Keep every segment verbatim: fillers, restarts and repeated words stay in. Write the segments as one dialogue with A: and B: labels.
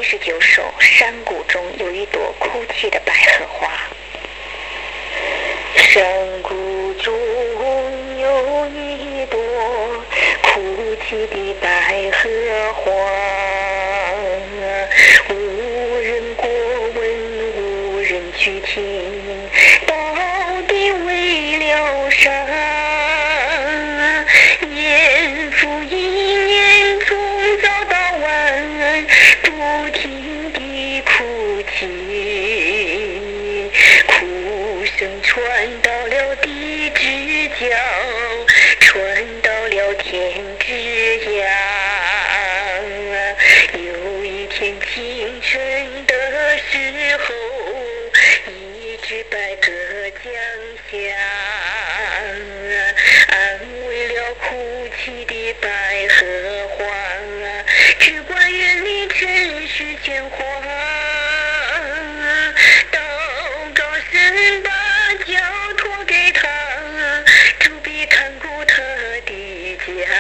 A: 十九首，山谷中有一朵哭泣的百合花。山谷中有一朵哭泣的百合花，无人过问，无人去听，到底为了啥？年复一年，从早到晚，不停地哭泣，哭声传到了地之角，传到了天之涯。有一天清晨的时候，一只白鸽降下，安慰了哭泣的百合花，只管远离尘世喧哗，祷告神把交托给他，主必看顾他的家，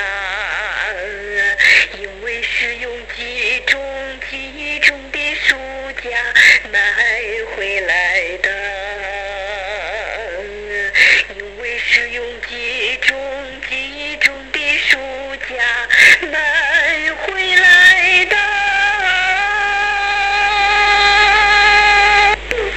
A: 因为是用集中集中的暑假买回来的。